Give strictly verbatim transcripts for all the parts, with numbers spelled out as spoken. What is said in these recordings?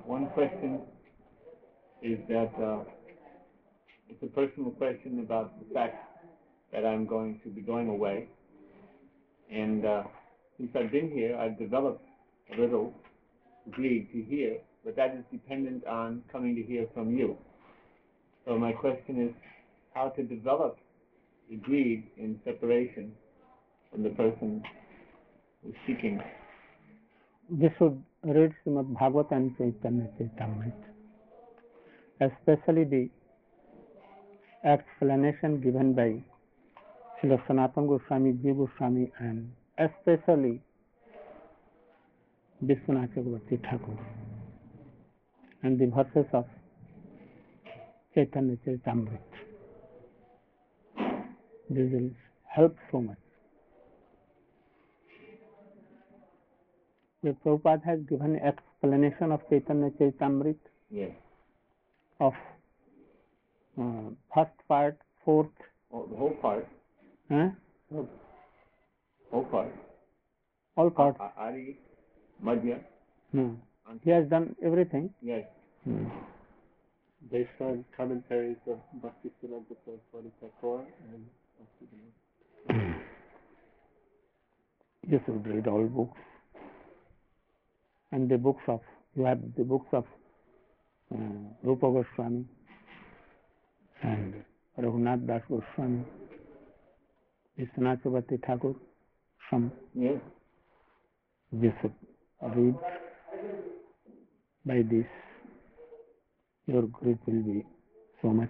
one question is that uh, it's a personal question about the fact that I'm going to be going away. And uh, since I've been here, I've developed a little greed to hear, but that is dependent on coming to hear from you. So my question is how to develop the greed in separation from the person who's seeking. We should read Srimad Bhagavatam and Chaitanya Charitamrita, especially the explanation given by Srila Sanatana Goswami, Jiva Goswami, and especially Vishwanath Chakravarti Thakur, and the verses of Chaitanya Charitamrita. This will help so much. The Prabhupada has given explanation of Chaitanya Charitamrita. Yes. Of uh, first part, fourth. Oh, the whole part. Huh? Oh. Whole part. All parts. Adi, Madhya. No. He has done everything. Yes. Hmm. Based on commentaries of Bhaktisiddhanta Saraswati Thakur and Bhaktivedanta. You should read all books. And the books of, you have the books of uh, Rupa Goswami and Raghunath Das Goswami, Vishwanath Chakravarti Thakur, some. Yes. You should read. By this, your group will be so much.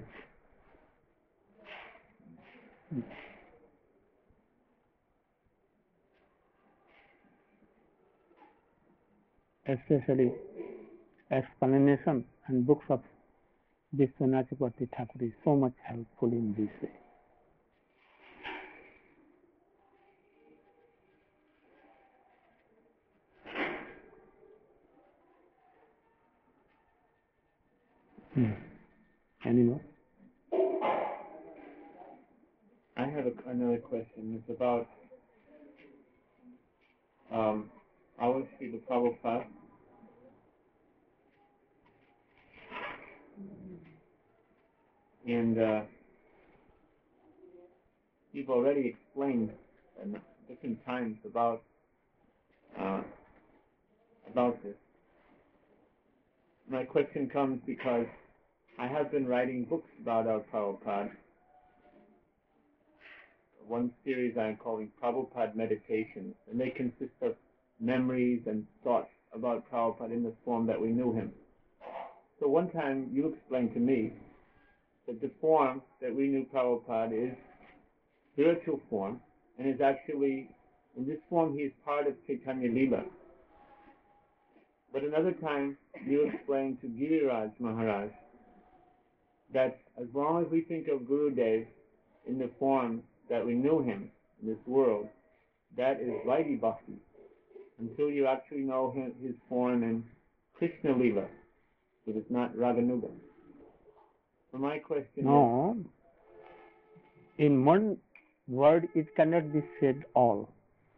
Especially explanation and books of Vishwanath Chakravarti Thakur is so much helpful in this way. Hmm. Any more? I have a, another question. It's about um, our Srila Prabhupada. And uh, you've already explained at different times about uh, about this. My question comes because I have been writing books about our Prabhupada. One series I'm calling Prabhupada Meditations, and they consist of memories and thoughts about Prabhupada in the form that we knew him. So one time you explained to me that the form that we knew Prabhupada is spiritual form, and is actually, in this form he is part of Chaitanya Lila. But another time you explained to Giriraj Maharaj that as long as we think of Gurudev in the form that we knew him in this world, that is Vaidhi Bhakti, until you actually know him, his form in Krishna Lila, but it's not Raganuga. So my question no, is... in one word it cannot be said all.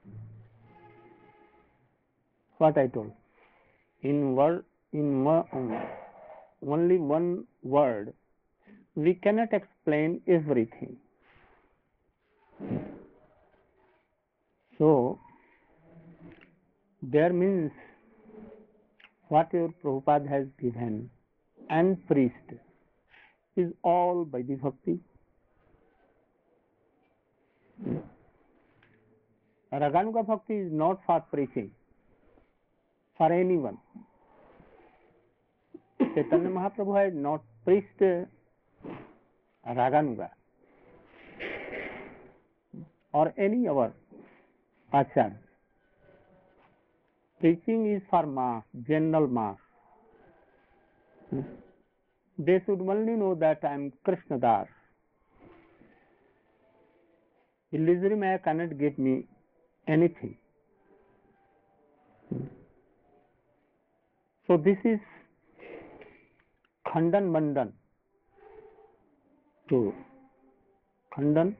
What I told. In word, in one, only one word, we cannot explain everything. So, there means what your Prabhupada has given and preached is all by the bhakti. Raganuga bhakti is not for preaching, for anyone. Chaitanya Mahaprabhu had not preached Raganuga or any other acharya. Preaching is for mass, general mass. They should only know that I am Krishna Das. Illusory Maya cannot give me anything. So this is Khandan Mandan. To Khandan,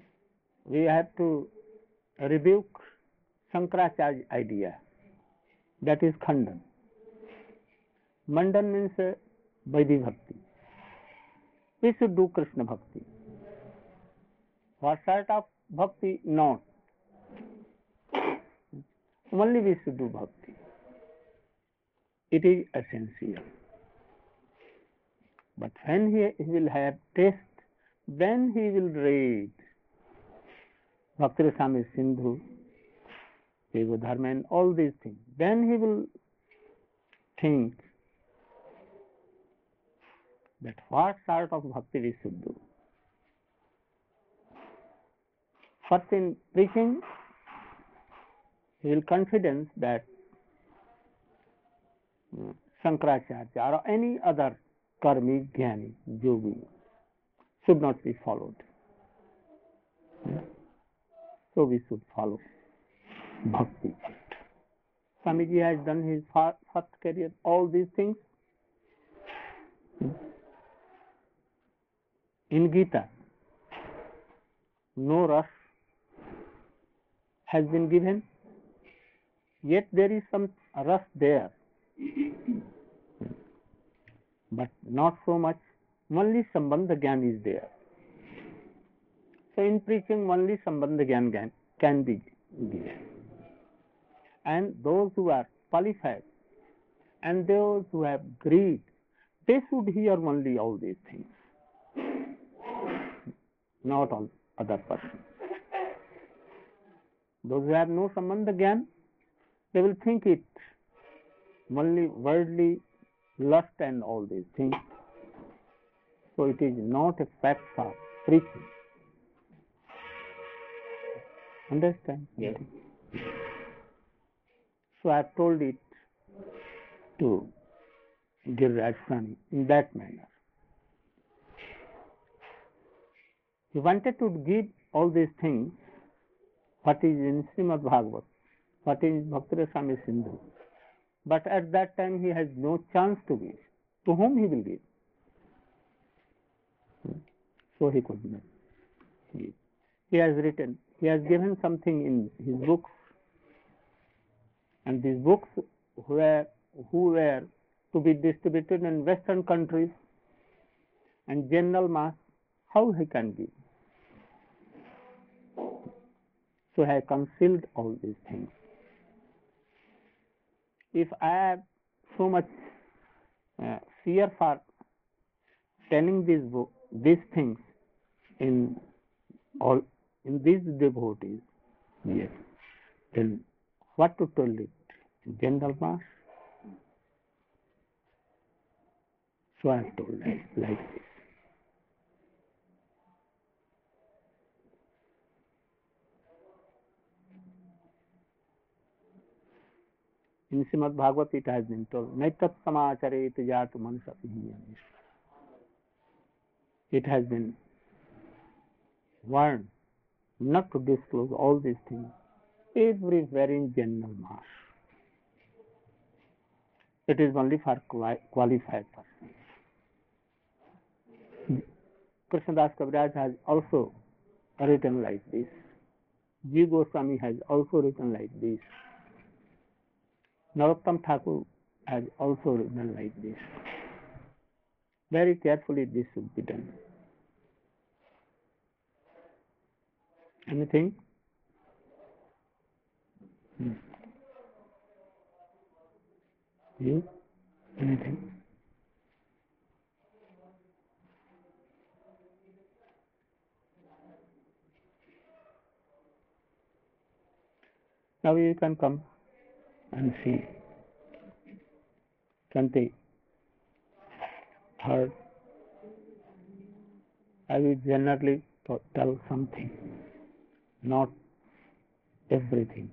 we have to rebuke Shankaracharya's idea That is Khandan. Mandan means uh, Vaidhi Bhakti. We should do Krishna Bhakti. What sort of Bhakti? Not. Only we should do Bhakti. It is essential. But when he, he will have taste, then he will read Bhakti Rasamrita Sindhu, Ego Dharma, and all these things. Then he will think that what sort of bhakti we should do. First, in preaching, he will confidence that uh, Shankaracharya or any other karmi, jnani, yogi should not be followed. So we should follow bhakti. Swamiji has done his first career, all these things. In Gita, no rush has been given, yet there is some rush there, but not so much. Only Sambandha Gyan is there. So in preaching, only Sambandha Gyan can be given. And those who are qualified and those who have greed, they should hear only all these things, not all other persons. Those who have no Sambandha Gyan, they will think it only worldly lust and all these things. So it is not a fact for preaching. Understand? Yes. So I have told it to Giriraj Swami in that manner. He wanted to give all these things, what is in Srimad Bhagavad, what is Bhakti Rasamrita Sindhu. But at that time he has no chance to give. To whom he will give? So he could not give. He has written, he has given something in his books, and these books were who were to be distributed in Western countries and general mass, how he can give? So I have concealed all these things. If I have so much uh, fear for telling these book, these things in all in these devotees, yes, then what to tell it? General mass? So I have told like, like this. In Srimad Bhagavad it has been told, Naitat samacharet jat mansapi. It has been warned not to disclose all these things everywhere in general mass. It is only for qualified persons. Krishnadas Kaviraj has also written like this. G. Goswami has also written like this. Narottam Thakur has also written like this. Very carefully this should be done. Anything? Hmm. You? Anything? Now you can come and see. Twenty third, I will generally tell something, not everything.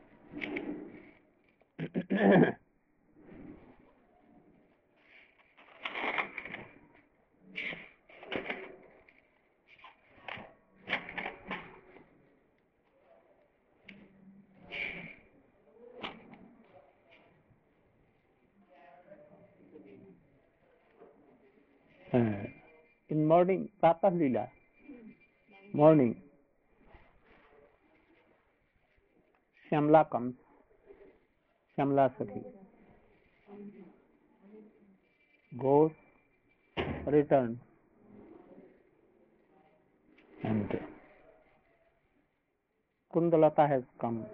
uh, in morning, Pratah Lila, morning, Shyamla comes Shamla Sakhi goes, returns, and Kundalata has come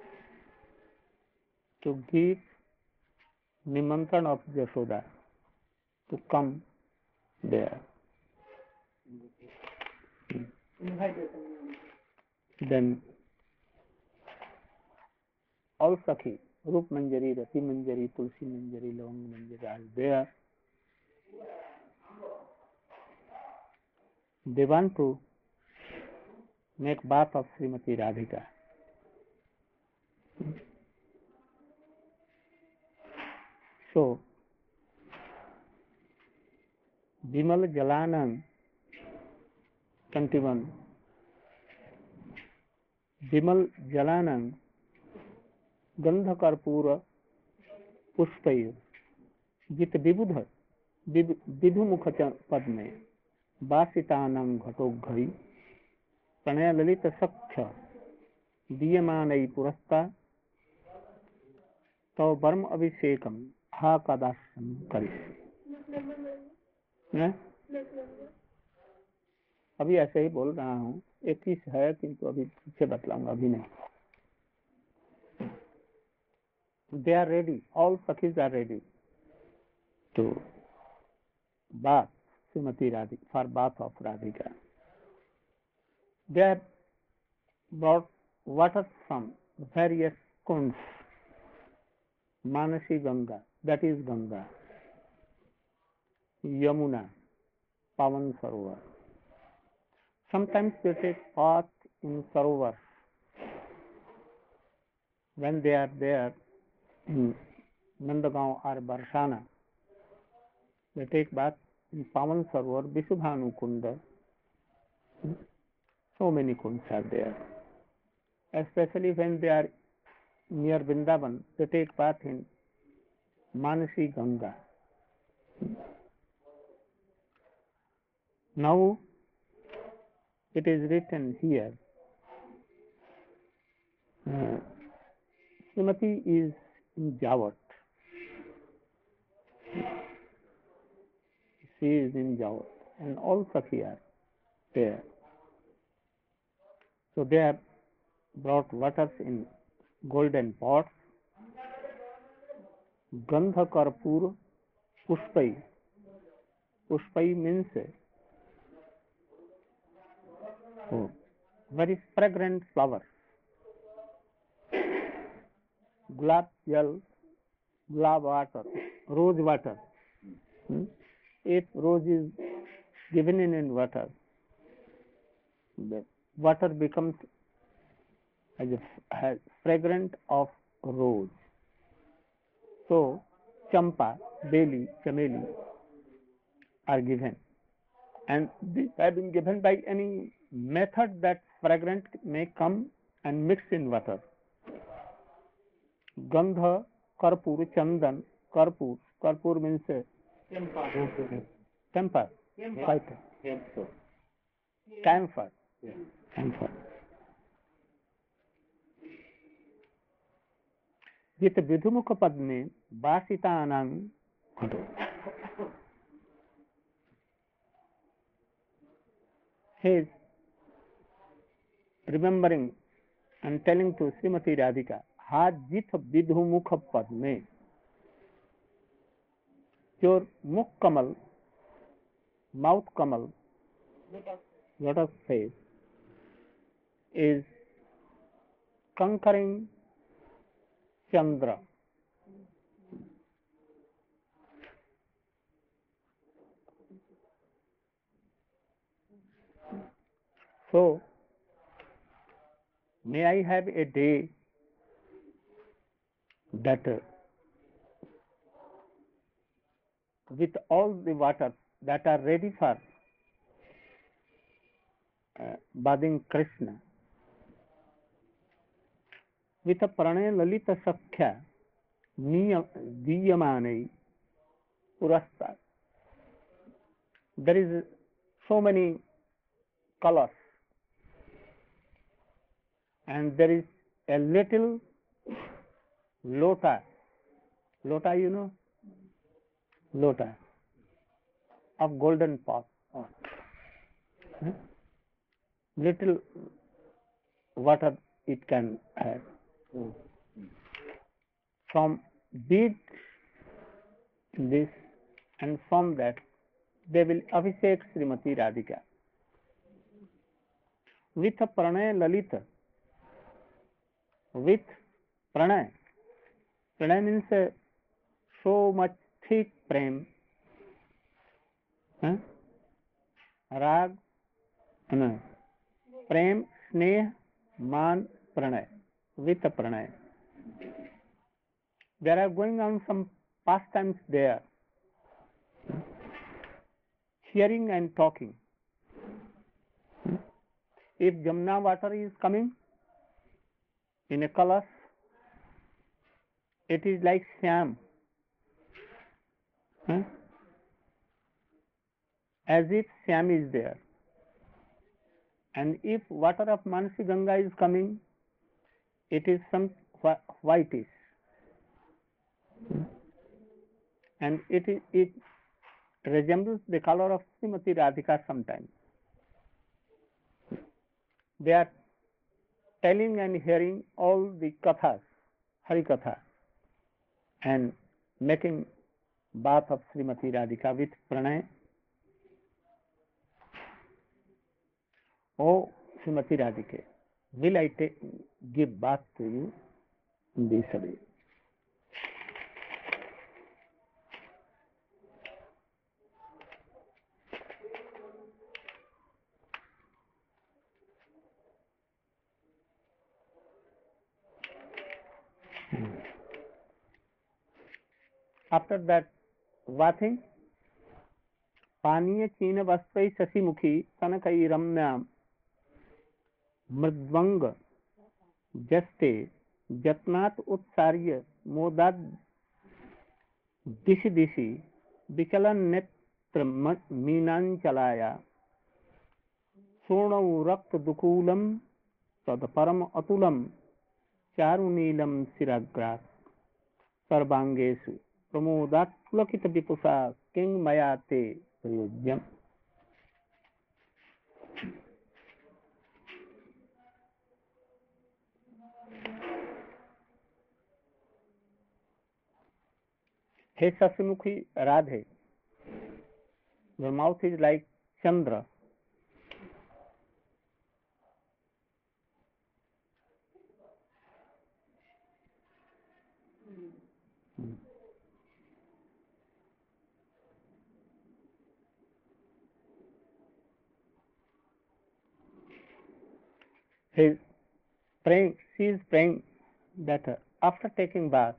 to give Nimantran of Yashoda to come there. Then all Sakhi, Rup Manjari, Rati Manjari, Tulsi Manjari, Lavang Manjari are there. They want to make bath of Srimati Radhika. So, Bimal Jalanam, twenty-one. Bimal Jalanam, Gandha Karpura, Pushpayu, Jit Vibudha, Vidhu Mukha Padme, Basitanam Ghatogghai, Pranaya Lalita Saksha, Diyamanai Purasta, Tau Barm Abhishekam, Ha Kadasham Kari. अभी ऐसे ही बोल रहा हूँ, एक चीज है किंतु अभी पीछे बतलाऊंगा, अभी नहीं. They are ready, all Sakhis are ready to bath Srimati Radhika, for bath of Radhika. They have brought water from various kunds. Manasi Ganga, that is Ganga, Yamuna, Pavan Sarovar. Sometimes they take bath in Sarovar. When they are there in Nandagaon or Barsana, they take bath in Pavan Sarovar, Vishubhanu Kunda. So many kunds are there. Especially when they are near Vrindavan, they take bath in Manasi Ganga. Now, it is written here, uh, Srimati is in Jawat. She is in Jawat, and all Sakhi are there. So they have brought waters in golden pots. Gandha Karpur Pushpai. Pushpai means oh, very fragrant flowers. Gulab jal, gulab water, rose water. Hmm? If rose is given in, in water, the water becomes as a as fragrant of rose. So, champa, beli, chameli are given. And these have been given by any method that fragrant may come and mix in water. Gandha, Karpur, Chandan, Karpur. Karpur means temper. Temper. Camphor. Camphor. Camphor. With Vidhumukha Padme, Basitanam Ghato. He is remembering and telling to Srimati Radhika, Hajit Vidhumukha Padme. Your Mukh Kamal, mouth Kamal, lotus face, is conquering Chandra. So, may I have a day that uh, with all the waters that are ready for uh, bathing Krishna, with a pranaya lalita sakhya diyamanai purasta. There is so many colors, and there is a little lotus Lota, you know? Lota of golden pot. Huh? Little water it can have. Mm. From bead this, and from that they will abhishek Srimati Radhika with a pranay lalita, with pranay. Pranay means uh, so much thick prem, huh? Rag, no. Prem, sneh, man, pranay, with a pranay. There are going on some pastimes there, hearing and talking. If Jamna water is coming in a kalash, it is like Syam, huh? As if Syam is there. And if water of Manasi Ganga is coming, it is some wh- whitish. And it, is, it resembles the color of Srimati Radhika sometimes. They are telling and hearing all the kathas, Hari Katha, and making bath of Srimati Radhika with pranay. Oh, Srimati Radhika, will I take, give bath to you in this way? After that bathing, पानीय चीन वस्त्रै शशिमुखी कनकै रम्याम मृद्वंग जस्ते जत्नात् उत्सार्य मोदाद दिशि दिशि विचलन नेत्र मीनांचलाया पूर्णौ रक्त दुकूलम तद परम अतुलम चारुनीलम शिराग्रास सर्वांगेषु प्रमोदात् पुलकित विपुषा किंग मया ते प्रयोज्यम. Hey Sasimukhi Radhe, your mouth is like Chandra. He is praying, she is praying that after taking bath,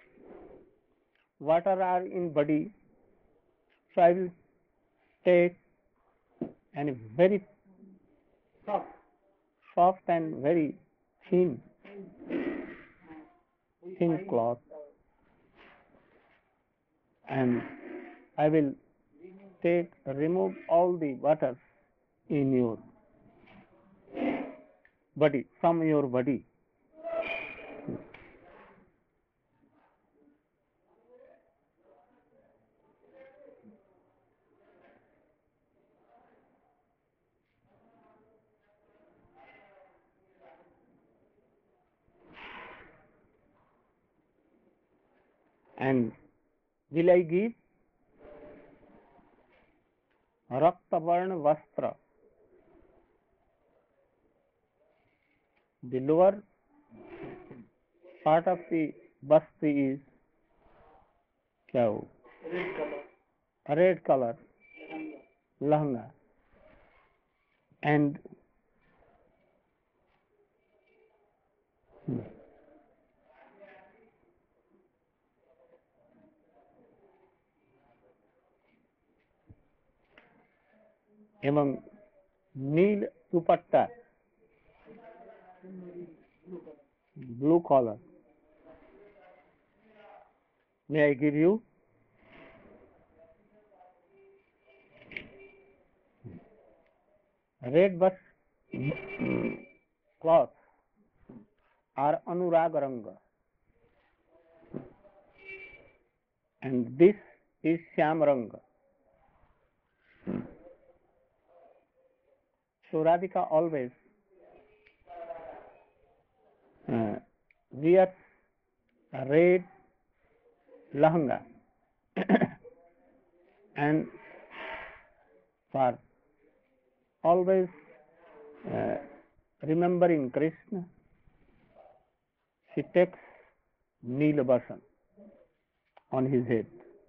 water are in body, so I will take and very soft, soft and very thin, thin cloth, and I will take, remove all the water in your body, from your body. And will I give Raktavarna Vastra, the lower part of the basti is क्या हो? Red color, lahanga, and hmm, एवं नील दुपट्टा, blue collar. May I give you? Red bus cloth are Anurag Ranga. and this is Shyamranga. So Radhika always uh, wears a red lahanga and for always uh, remembering Krishna, she takes Neelabhasan on his head.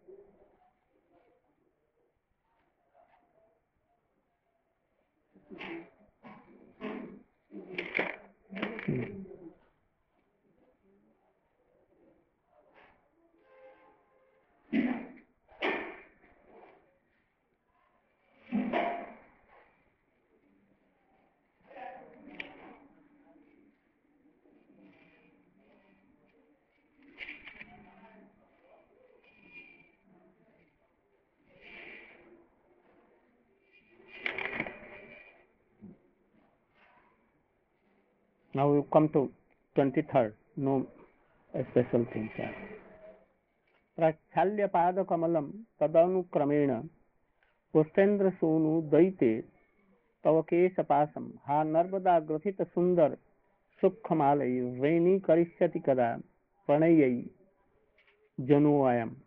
Now we come to twenty-third. No special things are. प्रक्षाल्य पाद कमलम तदनुक्रमेण पुष्पेन्द्र सोनु दैते तव केश पासम हा नर्मदा ग्रथित सुंदर सुखमालय वेणी करिष्यति कदा प्रणयई जनोयम.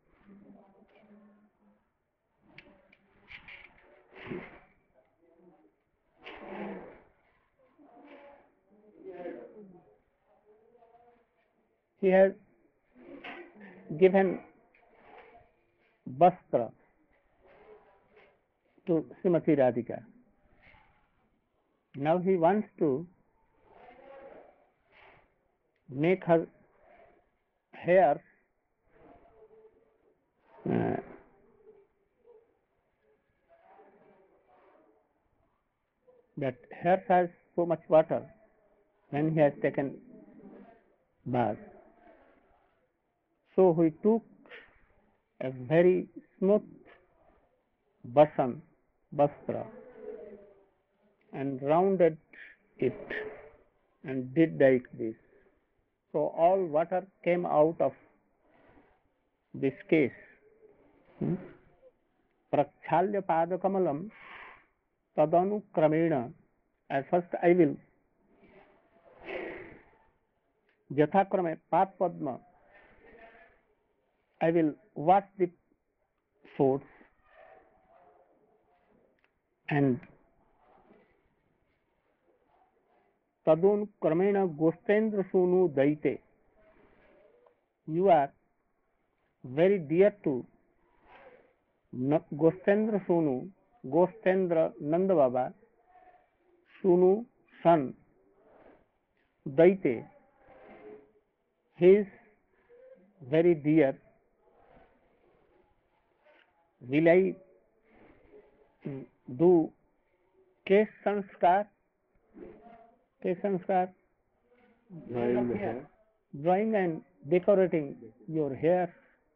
He has given Vastra to Srimati Radhika. Now he wants to make her hair uh, that hair has so much water when he has taken bath. So he took a very smooth basan, bastra, and rounded it and did like this. So all water came out of this case. Hmm? Prakchalya pada kamalam tadanu kramena. At first I will Jathakrame Pat Padma. I will wash the foods and Tadun Kramena Gostendra Sunu Daite. You are very dear to Gostendra Sunu, Gostendra Nanda Baba, Sunu son, Daite. He is very dear. Will I do Kesh Sanskar? Kesh Sanskar? Drying the hair. Drawing and decorating your hair.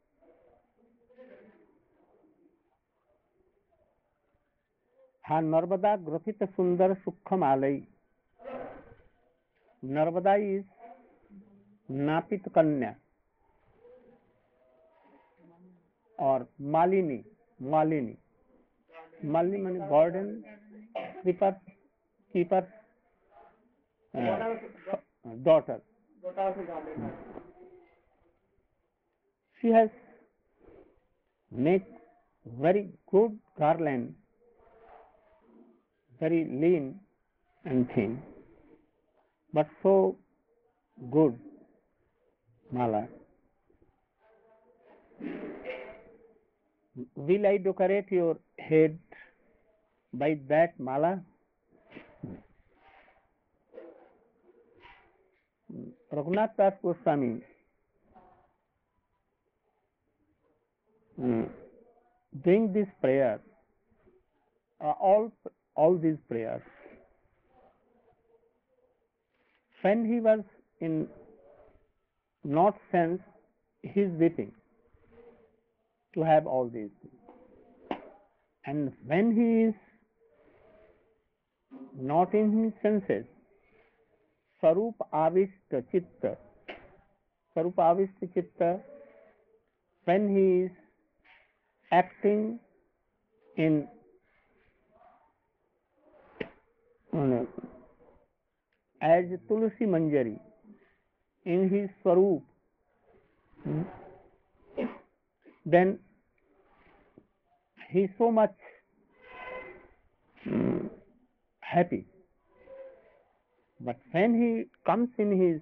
Ha Narvada Grafita Sundar Sukham Alai. Narvada is Napit Kanya or Malini. Malini. Malini means garden, keeper, keeper, uh, daughter. She has made very good garland, very lean and thin, but so good mala. Will I decorate your head by that mala? Raghunath Das Goswami mm, doing this prayer, uh, all all these prayers. When he was in not sense, he is weeping to have all these things. And when he is not in his senses, Sarup Avishta Chitta, Sarup Avishta Chitta, when he is acting in uh, as Tulsi Manjari in his Swarup, hmm, then he is so much hmm, happy. But when he comes in his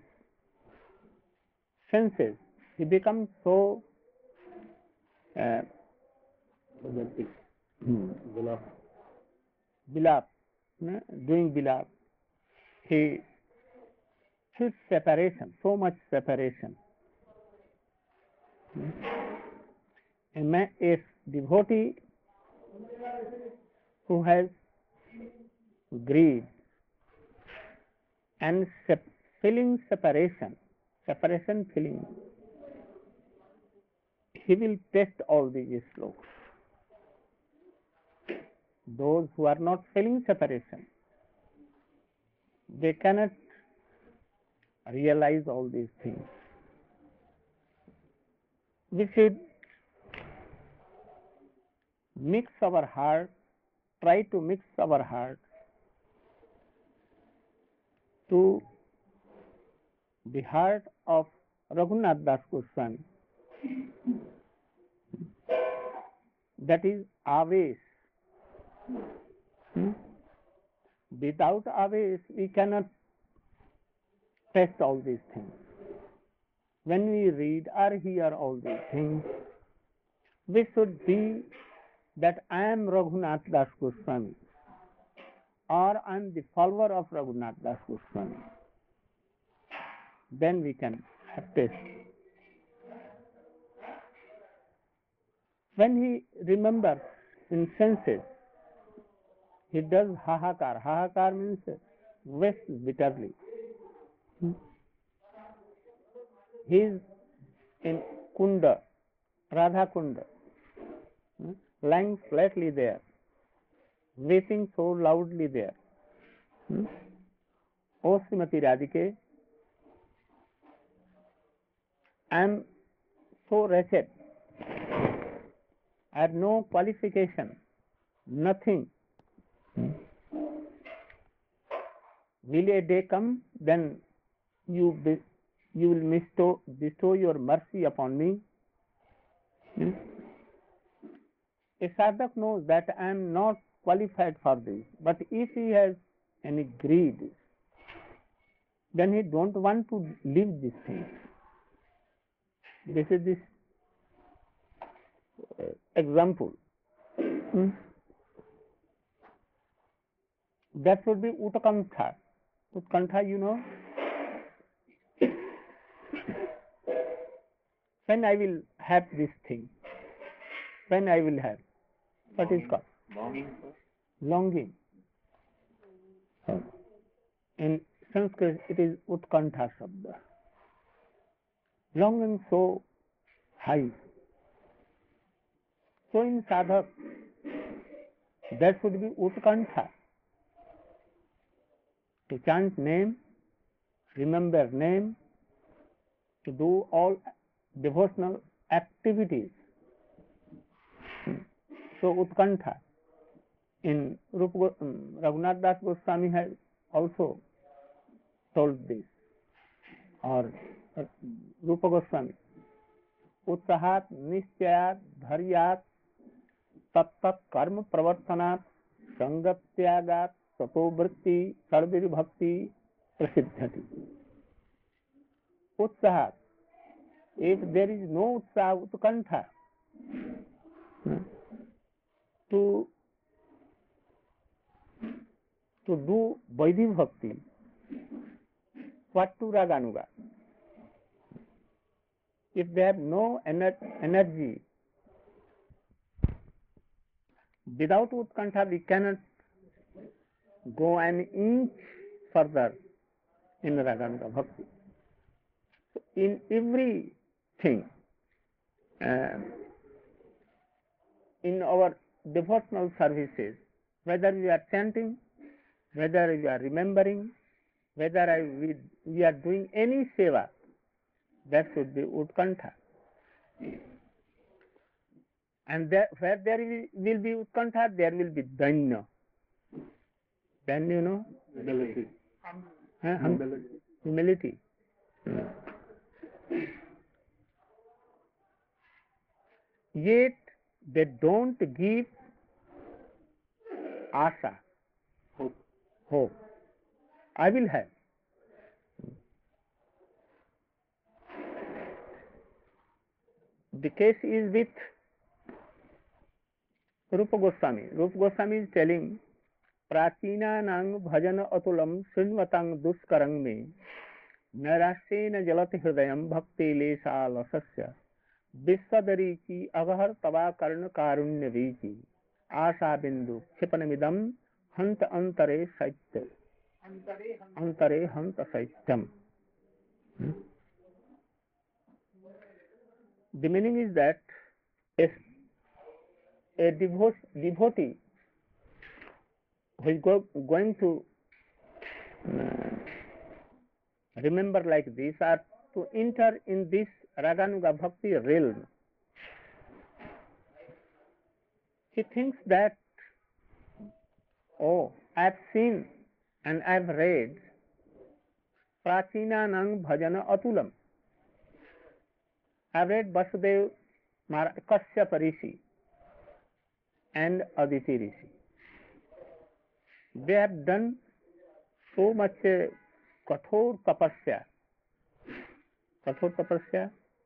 senses, he becomes so uh, hmm, bilap, hmm, doing bilap. He feels separation, so much separation. Hmm. A, man, a devotee who has greed and sep- feeling separation, separation feeling, he will test all these slokas. Those who are not feeling separation, they cannot realize all these things. We should mix our heart, try to mix our heart to the heart of Raghunath Das Goswami, that is Avesh. Hmm? Without Avesh, we cannot test all these things. When we read or hear all these things, we should be that I am Raghunath Das Goswami, or I am the follower of Raghunath Das Goswami. Then we can have taste. When he remembers in senses, he does hahakar. Hahakar means weeps bitterly. He is in Kunda, Radha Kunda, lying flatly there, weeping so loudly there. O Srimati Radhike, I am so wretched. I have no qualification, nothing. Will a day come, then you be, you will bestow, bestow your mercy upon me? Hmm? A sadhak knows that I am not qualified for this, but if he has any greed, then he don't want to leave this thing. This is this uh, example. Hmm? That would be Utkantha. Utkantha, you know. When I will have this thing? When I will have? What longing, is called? Longing. Longing. In Sanskrit, it is Utkantha Shabda. Longing so high. So in sadhak, that should be Utkantha. To chant name, remember name, to do all devotional activities. So Utkantha. In Rupa, um, Raghunath Das Goswami has also told this, or uh, Rupa Goswami. Utsahat nischayat dharyat tattat karma pravartanat sangat tyagat sato vritti sarvir bhakti prasiddhati. Utsahat. If there is no utsaha, utkantha, to to do Vaidhi Bhakti, what to Raganuga? If they have no ener energy, without Utkantha we cannot go an inch further in Raganuga Bhakti. So in everything, uh, in our devotional services, whether we are chanting, whether we are remembering, whether I, we, we are doing any seva, that should be Utkantha. And there, where there will will be Utkantha, there will be Danya. Then you know? Humility. Huh? Hum- Humility. Humility. Hmm. Yet they don't give asa, Hope. hope. I will have. The case is with Rupa Goswami. Rupa Goswami is telling, Prachina nang bhajana atulam srinvatang duskarang me narasena jalati hridayam bhakti lesha lasasya Vishwadari ki agahar tava karna karunya viji Asha bindu kshipanamidam hanta antare saitya Antare hanta saityam. Hmm? The meaning is that a, a devote, devotee who is go, going to uh, remember like this or to enter in this Raganuga Bhakti realm, he thinks that, oh, I have seen and I have read Prachina Nang Bhajana Atulam. I have read Vasudev Kashyapa Rishi and Aditi Rishi. They have done so much uh, kathor tapasya. Kathor tapasya?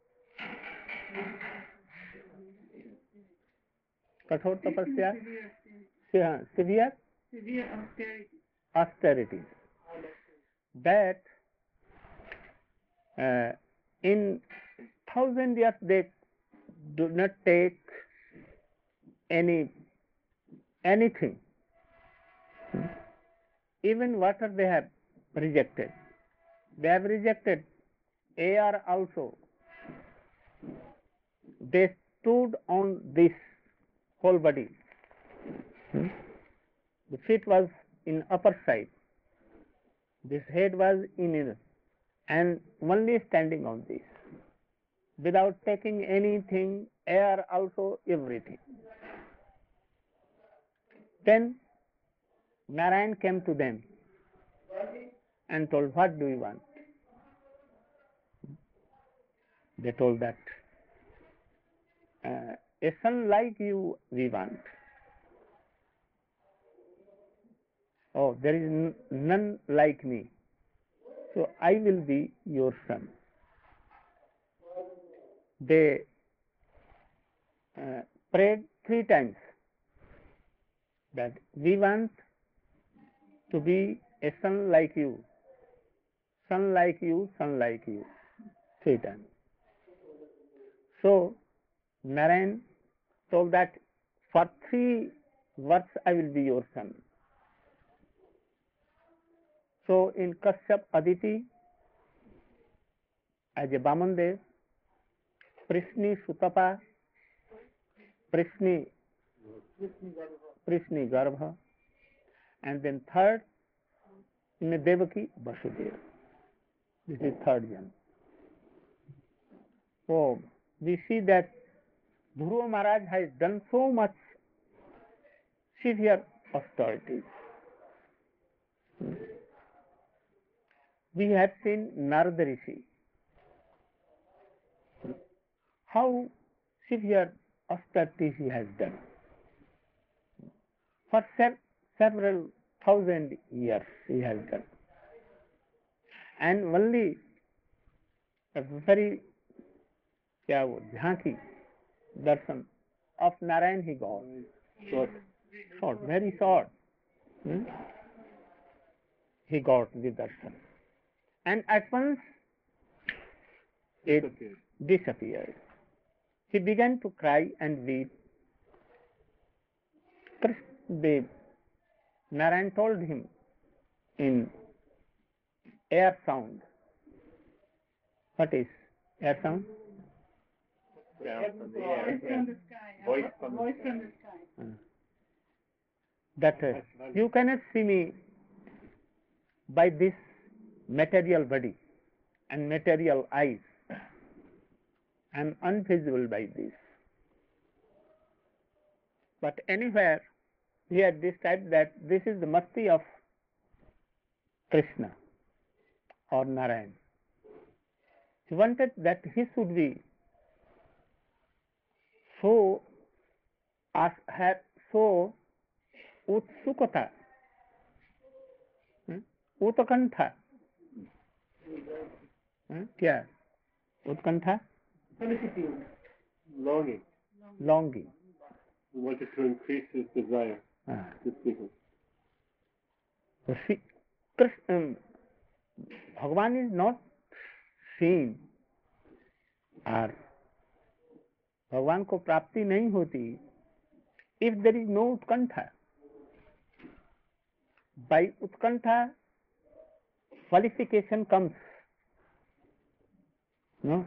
Kathor tapasya? Yeah, severe? Severe austerity. Austerity. That uh, in thousand years they do not take any anything. Even water they have rejected. They have rejected air also. They stood on this whole body. Hmm? The feet was in upper side. This head was in inner. And only standing on this. Without taking anything, air also, everything. Then Narayan came to them and told, what do you want? They told that, uh, a son like you we want. Oh, there is n- none like me. So I will be your son. They uh, prayed three times that we want to be a son like you, son like you, son like you, three times. So Narayan told that for three words I will be your son. So in Kashyap Aditi, as a Vamandev, Prishni Sutapa, Prishni, Prishni Garbha, and then third, in a Devaki, Vasudeva. This is third jana. So we see that Dhruva Maharaj has done so much severe austerities. We have seen Narada Rishi. How severe austerities he has done. For se- several thousand years he has done. And only a very kya wo, jhanki darshan of Narayan he got. Short, short, very short. Hmm? He got the darshan. And at once it Disappeared. disappeared. He began to cry and weep. The Narayan told him in air sound. What is air sound? Sound from the air. Voice from the sky. A Voice from the voice sky. from the sky. Uh, that uh, you cannot see me by this material body and material eyes. I am invisible by this. But anywhere he had described that this is the masti of Krishna or Narayan. He wanted that he should be so as had so utsukata, utkantha, क्या उत्कंठा, Longing. longing. He wanted to increase his desire Ah. to see him. So see, Krishna, Bhagavan is not seen or भगवान को प्राप्ति नहीं होती if there is no utkantha. By utkantha qualification comes. No?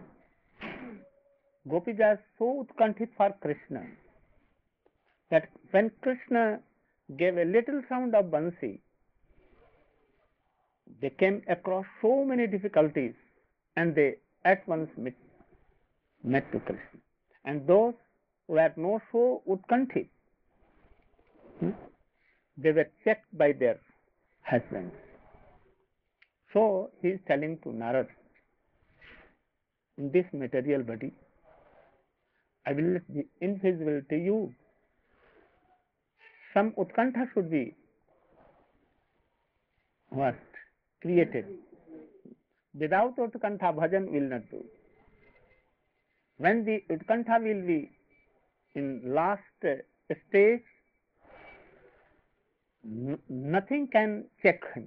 Gopis are so utkanthiत for Krishna that when Krishna gave a little sound of Bansi, they came across so many difficulties and they at once met, met to Krishna. And those who were not so utkanthiत, hmm, they were checked by their husbands. So he is telling to Narad, in this material body, I will be invisible to you. Some utkantha should be what? Created. Without utkantha, bhajan will not do. When the utkantha will be in last stage, n- nothing can check him.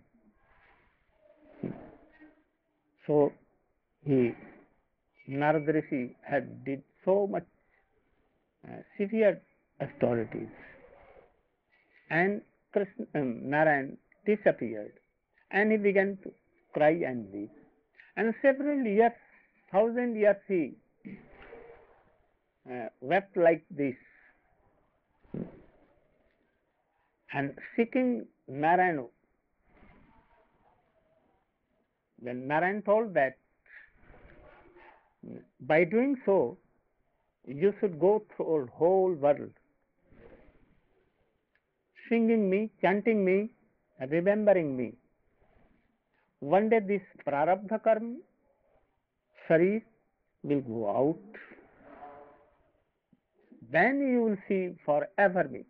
So he, Narad Rishi had did so much uh, severe austerities, and Krishna, um, Narayan disappeared, and he began to cry and weep. And several years, thousand years he uh, wept like this, and seeking Narayan. When Narayan told that by doing so, you should go through the whole world, singing me, chanting me, remembering me. One day this prarabdha karma, sharir, will go out. Then you will see forever me.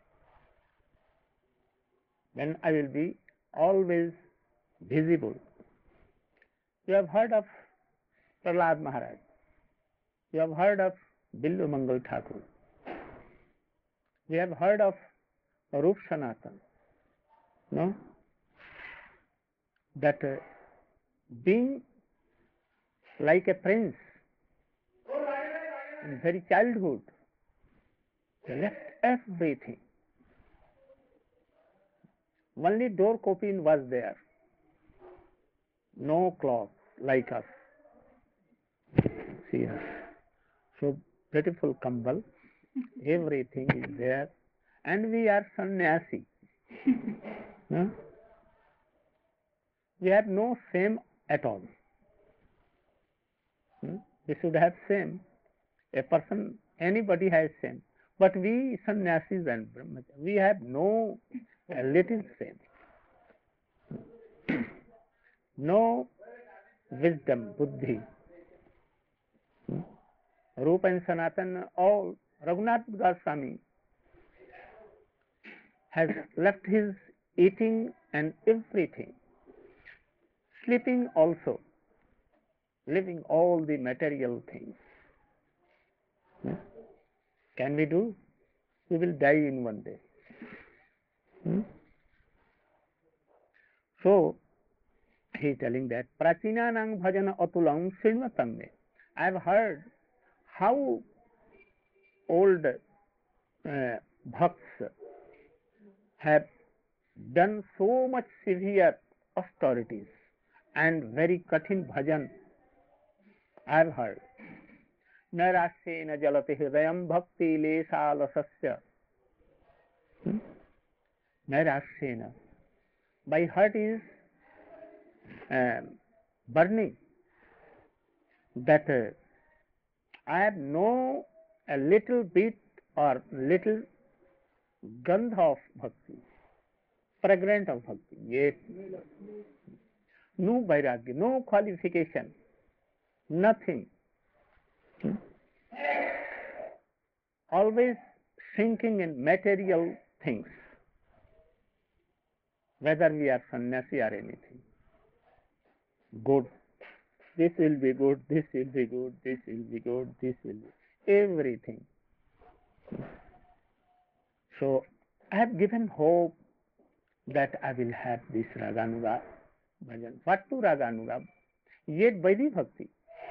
Then I will be always visible. You have heard of Prahlad Maharaj. You have heard of Billu Mangal Thakur. You have heard of Rup Sanatan. No? That uh, being like a prince in very childhood, they left everything. Only door copine was there. No cloth like us. See us. So beautiful kambal. Everything is there. And we are sannyasi. Huh? We have no shame at all. Hmm? We should have shame. A person, anybody has shame. But we sannyasis and brahmacharis, we have no a little shame. No wisdom, buddhi. Hmm? Rupa and Sanatan, all, Raghunath Goswami has left his eating and everything, sleeping also, living all the material things. Hmm? Can we do? We will die in one day. Hmm? So, he is telling that, Prachinanang bhajana atulam srinvatam me. I have heard how old uh, bhakts have done so much severe austerities and very kathin bhajan. I have heard. Narasena jalati hridayam bhakti lesalasasya. Hmm? Narasena. My heart is uh, burning that uh, I have no a little bit or little gandha of bhakti, fragrant of bhakti, yet no vairagya, no qualification, nothing. Always sinking in material things, whether we are sannyasi or anything. Good. This will be good, this will be good, this will be good, this will be everything. So I have given hope that I will have this Raganuga bhajan. What to Raganuga? Yet Vaidhi Bhakti.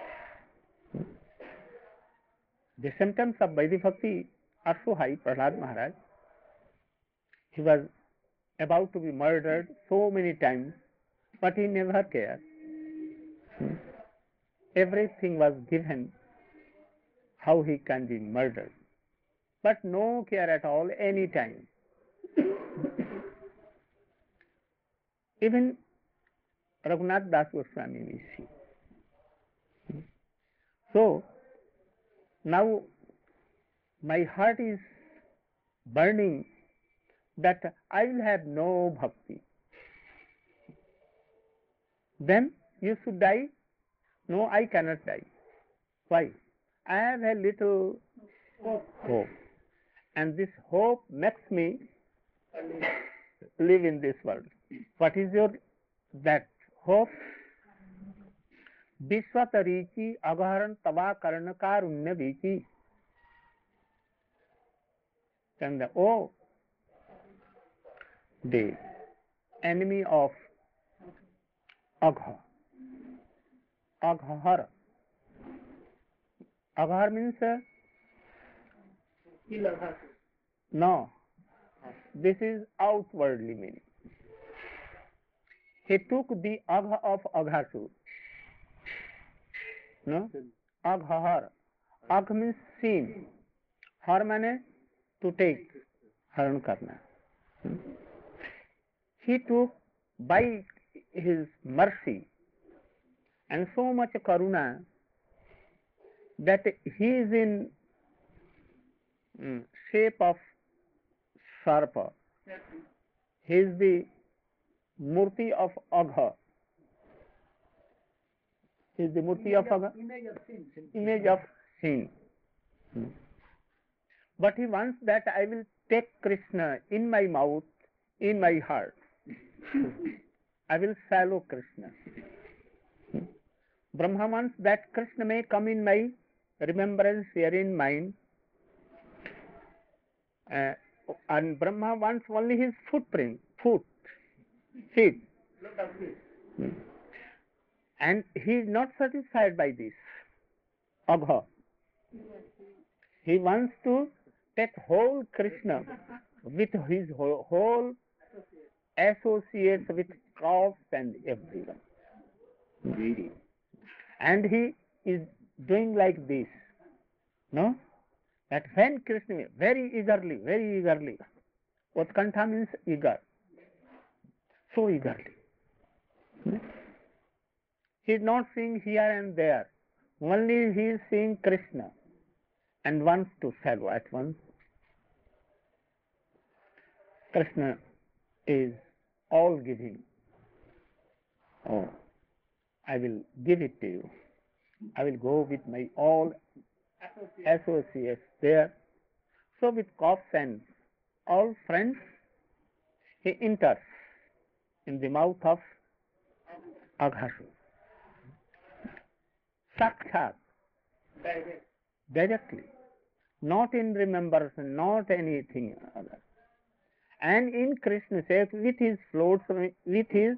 The symptoms of Vaidhi Bhakti are so high. Prahlad Maharaj, he was about to be murdered so many times, but he never cared. Everything was given how he can be murdered, but no care at all any time. Even Raghunath Das Goswami we see. So now my heart is burning that I will have no bhakti. Then you should die? No, I cannot die. Why? I have a little hope. And this hope makes me live in this world. What is your that hope? Vishwatarichi agaharan tava karna karunya vichi. And the, oh, the enemy of Agha. Aghar. Aghar means uh, no. This is outwardly meaning. He took the Agha of Aghasur. No? Aghar. Agh means seen. Har means to take. Haran karna. He took by his mercy and so much karuna that he is in mm, shape of sarpa. He is the murti of Agha. He is the murti of Agha. Image of sin. Image of sin. Hmm. But he wants that I will take Krishna in my mouth, in my heart. I will swallow Krishna. Brahma wants that Krishna may come in my remembrance here in mind. Uh, and Brahma wants only his footprint, foot, feet. Hmm. And he is not satisfied by this. Agha. He wants to take whole Krishna with his whole, whole associates with cows and everyone. Hmm. And he is doing like this. No? That when Krishna, very eagerly, very eagerly, Utkantha means eager, so eagerly. Hmm? He is not seeing here and there, only he is seeing Krishna and wants to swallow at once. Krishna is all giving. Oh, I will give it to you. I will go with my all associates there. So with coughs and all friends, he enters in the mouth of Aghasur. Sakshat, directly, not in remembrance, not anything other. And in Krishna's shape, with his floats, with his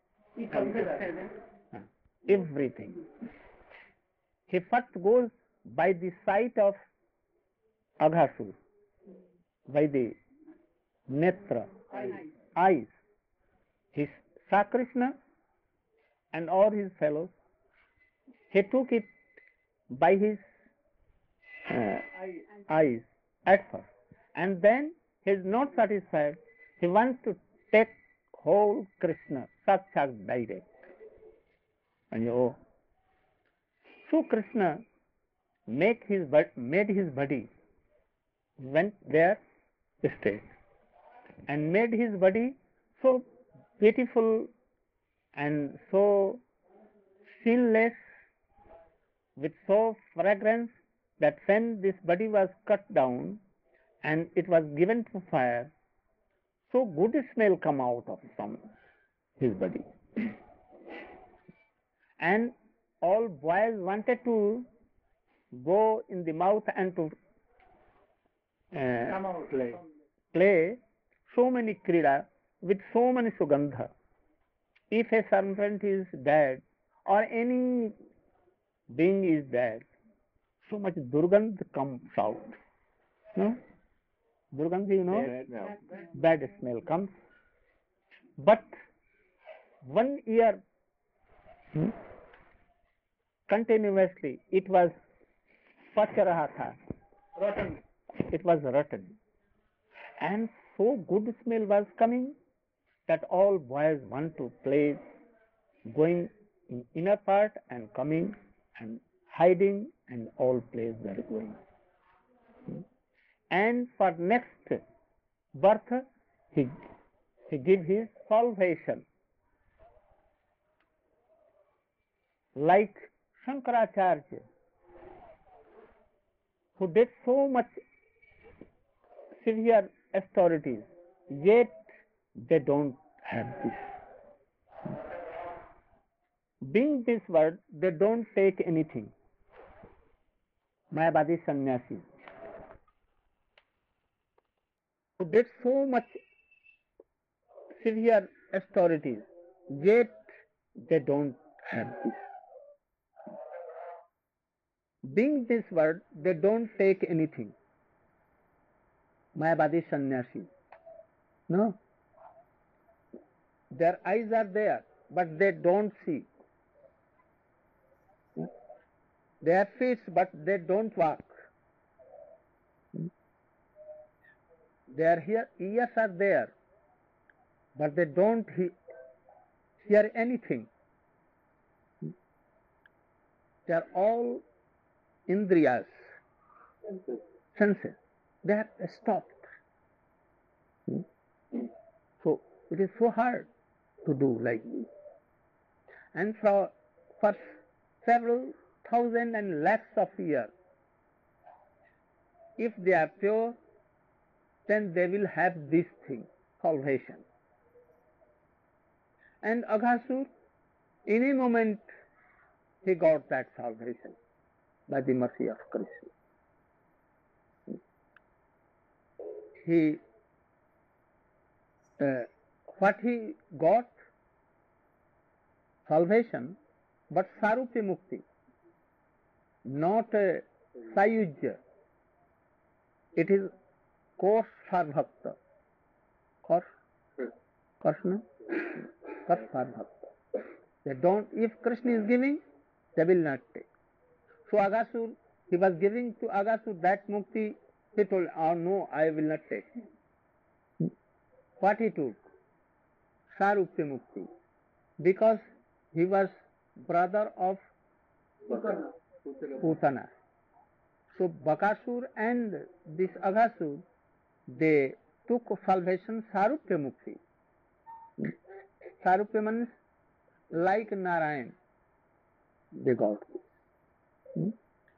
everything. He first goes by the sight of Aghasur, by the netra, eyes. eyes. He saw Krishna and all his fellows. He took it by his uh, eyes at first. And then he is not satisfied. He wants to take whole Krishna, Sakshat direct. And oh, so Krishna make his, made his body, went there, stayed. and made his body so beautiful and so sinless, with so fragrance, that when this body was cut down and it was given to fire, so good smell come out of from his body. And all boys wanted to go in the mouth and to uh, Play. play so many krida with so many sugandha. If a serpent is dead or any being is dead, so much durgandh comes out. No? Durgandh, you know? Bad smell. Bad smell comes. But one year hmm, continuously it was pach raha tha. Rotten. It was rotten. And so good smell was coming that all boys want to play, going in inner part and coming and hiding, and all plays were going. And for next birth, he, he give his salvation. Like Shankaracharya, who did so much severe austerities, yet they don't have this. Being this word, they don't take anything. Mayavadi sannyasis, who did so much severe austerities, yet they don't have this. Being this word, they don't take anything. Mayavadi sannyasis. No. Their eyes are there, but they don't see. Their feet, but they don't walk. Their hear, ears are there, but they don't he, hear anything. They are all indriyas, senses. They are stopped. So it is so hard to do like this. And for, for several thousand and lakhs of years, if they are pure, then they will have this thing, salvation. And Aghasur, in a moment, he got that salvation by the mercy of Krishna. He, uh, what he got, salvation, but Sarupya Mukti, not a Sayujya. It is course for Bhakta. Course? Course, no? Course for Bhakta. They don't, if Krishna is giving, they will not take. So Aghasur, he was giving to Aghasur that Mukti, he told, oh no, I will not take. What he took? Sarupya Mukti. Because he was brother of Putana. So Bakasur and this Aghasur, they took salvation Sarupya Mukti. Sarupya means like Narayan. They got this.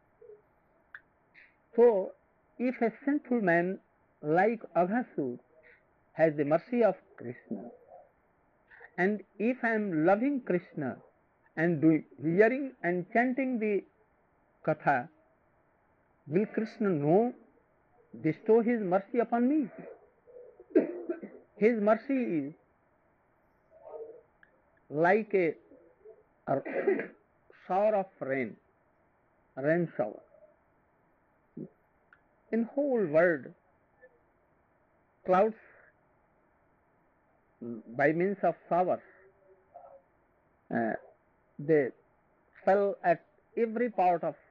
So, if a sinful man like Aghasur has the mercy of Krishna, and if I am loving Krishna and doing, hearing and chanting the Katha, will Krishna know, bestow his mercy upon me? His mercy is like a, a shower of rain, rain shower. In whole world, clouds by means of showers, uh, they fell at every part of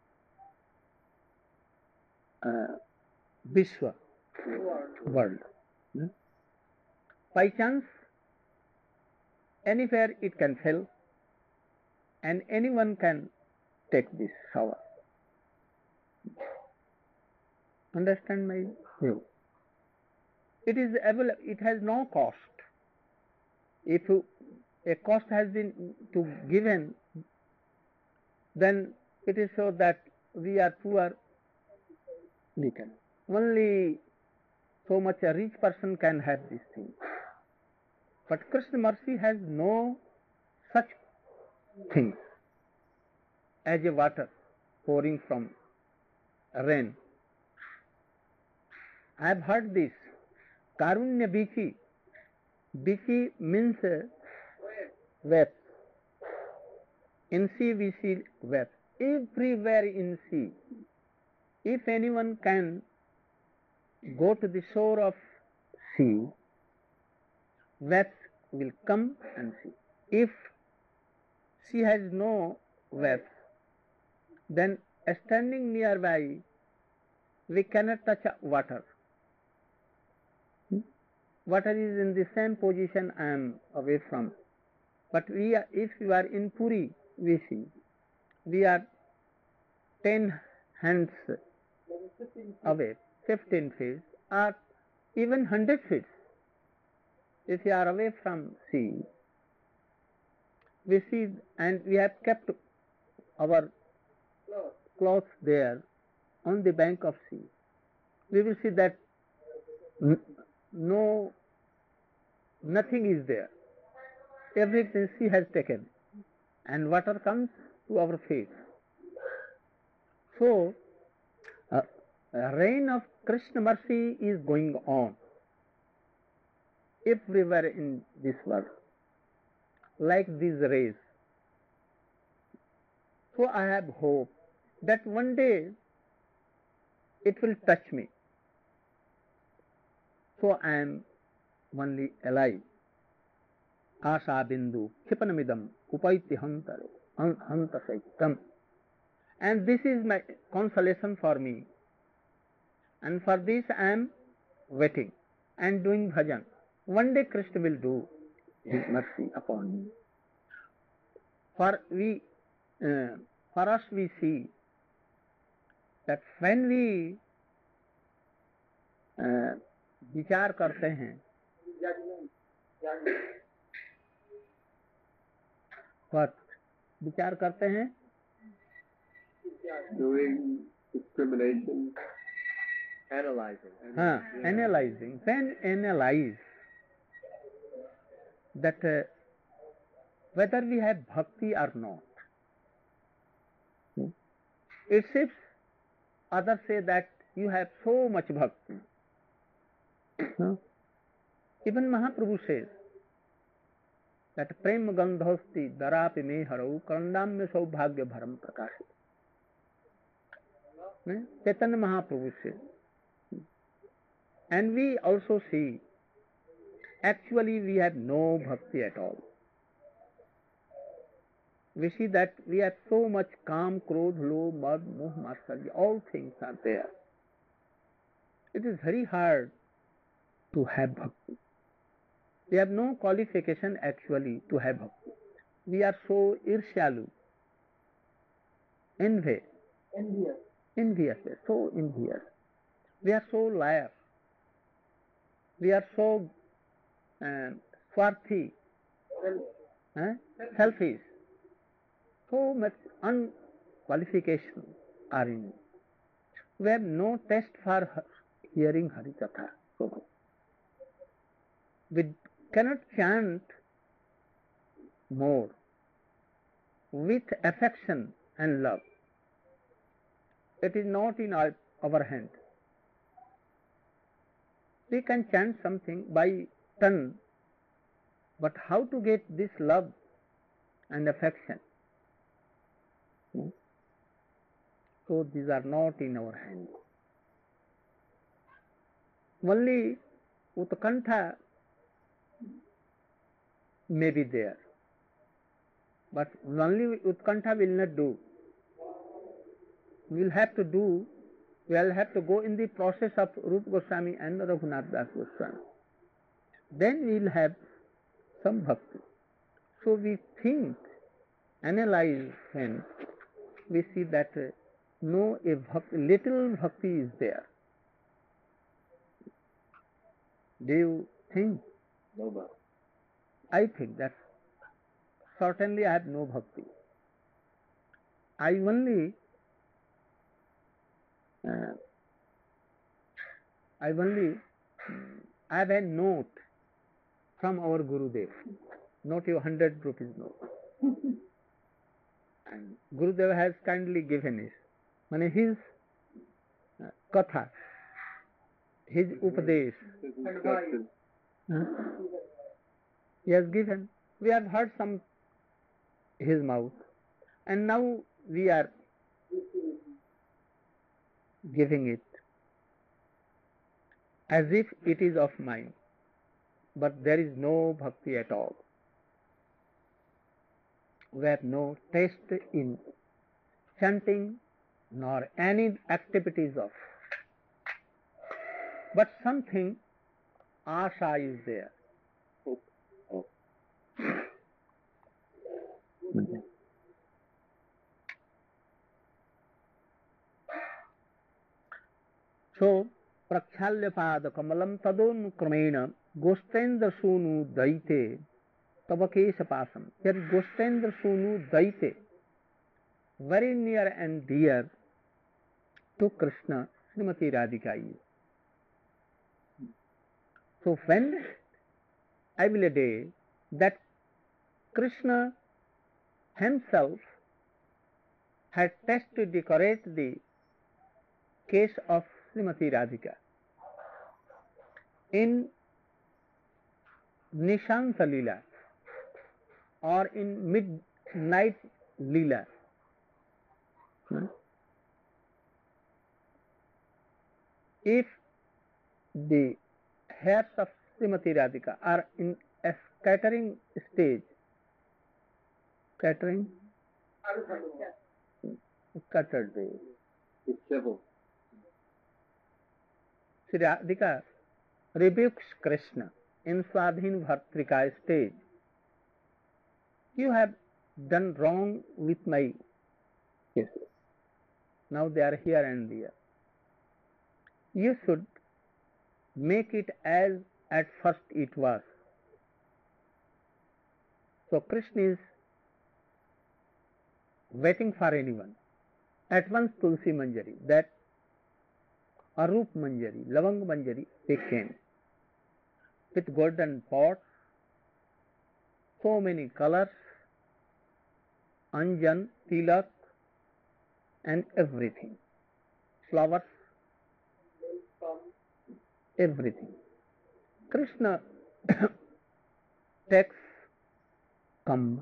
uh, Vishwa, world. Hmm? By chance, anywhere it can fall, and anyone can take this shower. Understand my view? it is available, it has no cost. If a cost has been to given, then it is so that we are poor, we can. Only so much a rich person can have this thing. But Krishna mercy has no such thing as a water pouring from rain. I have heard this. Karunya Bichi. Bichi means uh, web. In sea we see web. Everywhere in sea. If anyone can go to the shore of sea, webs will come and see. If sea has no webs, then standing nearby, we cannot touch water. Water is in the same position I am away from. But we are, if we are in Puri, we see, we are ten hands away, fifteen feet, or even one hundred feet. If we are away from sea, we see, and we have kept our clothes there on the bank of sea. We will see that no, nothing is there. Everything sea has taken, and water comes to our face. So, uh, rain of Krishna mercy is going on everywhere in this world, like these rays. So I have hope that one day it will touch me. So I am only alive. Asha bindu khipanamidam upaiti hantare hanta saitam. And this is my consolation for me. And for this I am waiting and doing bhajan. One day Krishna will do His mercy upon me. For we, uh, for us we see that when we uh, विचार करते हैं, what विचार करते हैं, doing discrimination, analyzing. हाँ, analyzing. When analyze that uh, whether we have bhakti or not, it seems others say that you have so much bhakti. No? Even Mahaprabhu says that prem gandhosti darapi me harau kandamya saubhagya bharam prakashit. Chaitanya Mahaprabhu says. And we also see, actually we have no bhakti at all. We see that we have so much kam, krodh, lobh, mad, moh, matsarya, all things are there. It is very hard to have bhakti. We have no qualification actually to have bhakti. We are so irshalu, envy, envious, envious, so envious. We are so liars. We are so uh, swarthy, uh, selfish. So much unqualification are in. We have no taste for hearing Harikatha. So we cannot chant more with affection and love. It is not in our, our hand. We can chant something by tongue, but how to get this love and affection? So these are not in our hands. Only Utkantha may be there, but only Utkantha will not do. We will have to do, we will have to go in the process of Rupa Goswami and Raghunath Das Goswami. Then we will have some bhakti. So we think, analyze, and we see that uh, no, a bhakti, little bhakti is there. Do you think? No bhakti. I think that certainly I have no bhakti. I only uh, I only I have a note from our Gurudev, not your hundred rupees note. And Gurudev has kindly given it. Mane his uh, katha, his upadesh, His instructions. huh? He has given. We have heard some his mouth, and now we are giving it as if it is of mine, but there is no bhakti at all. We have no taste in chanting nor any activities of, but something asha is there. Hope. Hope. So, prakshyalyapad kamalam tadonkrmena goshtendra sunu daite tabakesha pasam. Here is goshtendra sunu daite, very near and dear to Krishna, Srimati Radhika is. So when I will a day that Krishna himself had touched to decorate the case of Srimati Radhika in Nishanta Leela or in midnight Leela. Hmm? If the hairs of Srimati Radhika are in a scattering stage, scattering, scattered, It's civil. Sri Radhika rebukes Krishna in Swadhin Bhartrika stage. You have done wrong with my kisses. Now they are here and there. You should make it as at first it was. So Krishna is waiting for anyone. At once Tulsi Manjari, that Arup Manjari, Lavang Manjari, they came with golden pots, so many colors, anjan, tilak, and everything, flowers, everything. Krishna takes come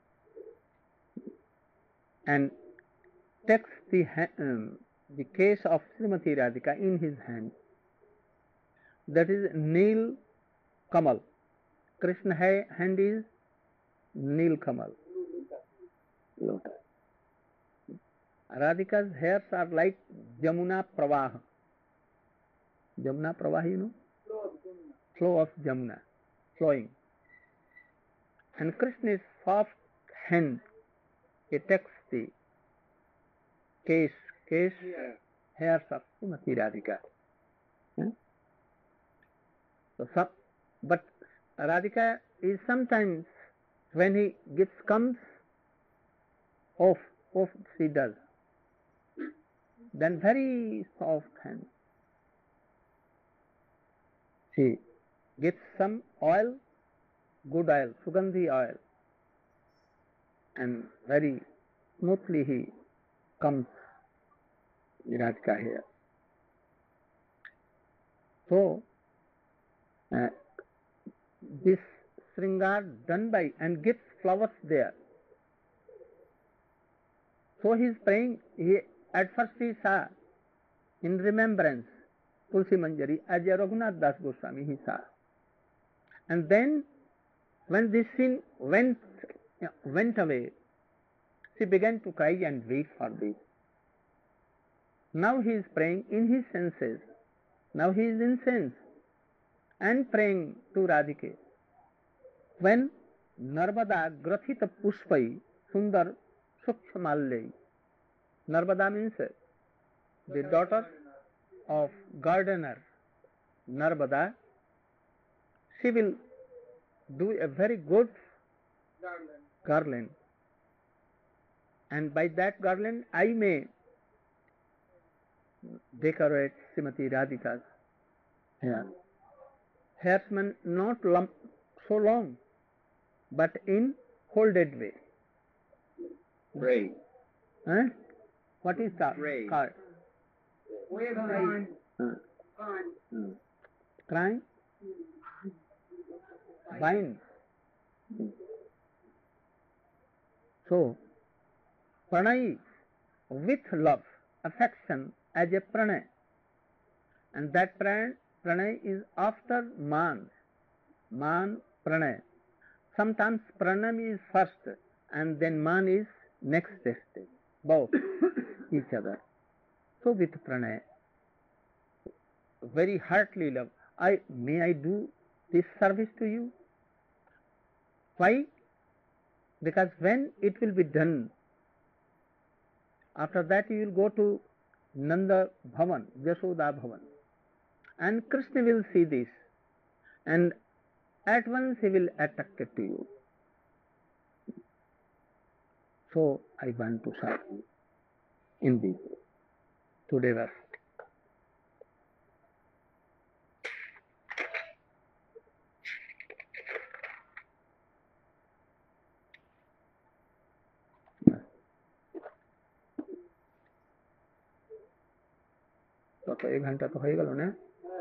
and takes the um, the case of Srimati Radhika in his hand. That is Neel Kamal. Krishna hand is Neel Kamal. Lotus. Radhika's hairs are like Jamuna Pravaha. Jamuna Pravaha, you know? Flow of Jamuna, flowing. And Krishna's soft hand, he takes the case, case, Yeah. hairs of Srimati Radhika. Hmm? So, some, but Radhika is sometimes, when he gets comes, off, off she does. Then very soft hand. She gets some oil, good oil, Sugandhi oil, and very smoothly he comes Radhika here. So, uh, this Sringar done by and gets flowers there. So he is praying, he, at first he saw in remembrance Tulsi Manjari as a Raghunath Das Goswami he saw. And then when this scene went, went away, she began to cry and wait for this. Now he is praying in his senses. Now he is in sense and praying to Radhike. When Narvada Grathita Pushpai Sundar Sukshamalle, Narvada means the daughter of gardener Narvada she will do a very good garland. garland. And by that garland, I may decorate Srimati Radhika's hair. Hairs may not lump so long, but in folded way. Braid. Huh? What is that Braid. called? Fine. Hmm. Fine. Hmm. Crying? Bind. So, pranay with love, affection as a pranay. And that pranay, pranay is after man. Man, pranay. Sometimes pranam is first and then man is next stage. Both each other. So with pranay, very heartily love. I may I do this service to you? Why? Because when it will be done, after that you will go to Nanda Bhavan, Yashoda Bhavan, and Krishna will see this, and at once he will attract it to you. So I want to serve you in this today verse. तो एक घंटा तो हो गल ना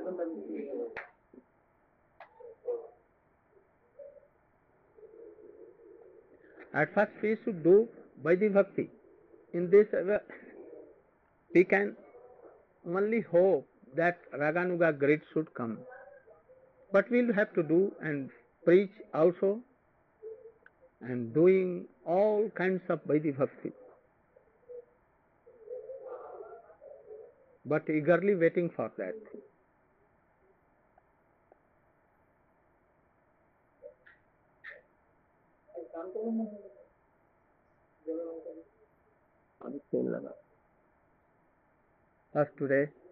at first we should do Vaidhi Bhakti. In this uh, we can only hope that Raganuga grid should come, but we'll have to do and preach also and doing all kinds of Vaidhi Bhakti, but eagerly waiting for that. First today